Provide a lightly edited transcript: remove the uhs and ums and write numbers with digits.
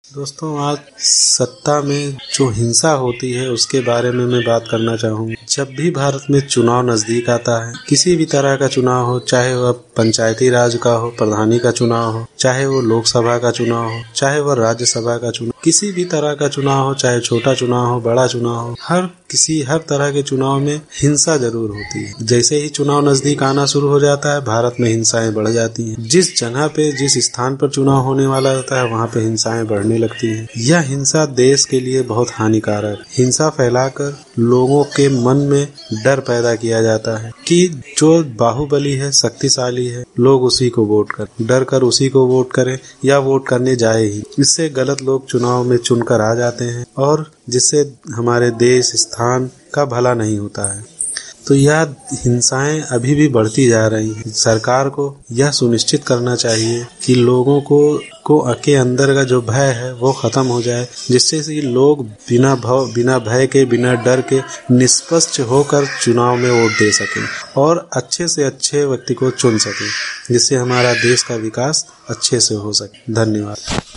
दोस्तों, आज सत्ता में जो हिंसा होती है उसके बारे में मैं बात करना चाहूँगा। जब भी भारत में चुनाव नजदीक आता है, किसी भी तरह का चुनाव हो, चाहे वह पंचायती राज का हो, प्रधानी का चुनाव हो, चाहे वो लोकसभा का चुनाव हो, चाहे वह राज्यसभा का चुनाव, किसी भी तरह का चुनाव हो, चाहे छोटा चुनाव हो, बड़ा चुनाव हो, हर तरह के चुनाव में हिंसा जरूर होती है। जैसे ही चुनाव नजदीक आना शुरू हो जाता है, भारत में हिंसाएं बढ़ जाती हैं। जिस जगह पे, जिस स्थान पर चुनाव होने वाला होता है, वहाँ पे हिंसाएं बढ़ने लगती हैं। यह हिंसा देश के लिए बहुत हानिकारक है। हिंसा फैलाकर लोगों के मन में डर पैदा किया जाता है कि जो बाहुबली है, शक्तिशाली है, लोग उसी को वोट करें, डर कर उसी को वोट करें या वोट करने जाए ही। इससे गलत लोग चुनाव में चुनकर आ जाते हैं और जिससे हमारे देश, स्थान का भला नहीं होता है। तो यह हिंसाएं अभी भी बढ़ती जा रही हैं। सरकार को यह सुनिश्चित करना चाहिए कि लोगों को के अंदर का जो भय है वो खत्म हो जाए, जिससे कि लोग बिना भय के, बिना डर के निष्पक्ष होकर चुनाव में वोट दे सकें और अच्छे से अच्छे व्यक्ति को चुन सकें, जिससे हमारा देश का विकास अच्छे से हो सके। धन्यवाद।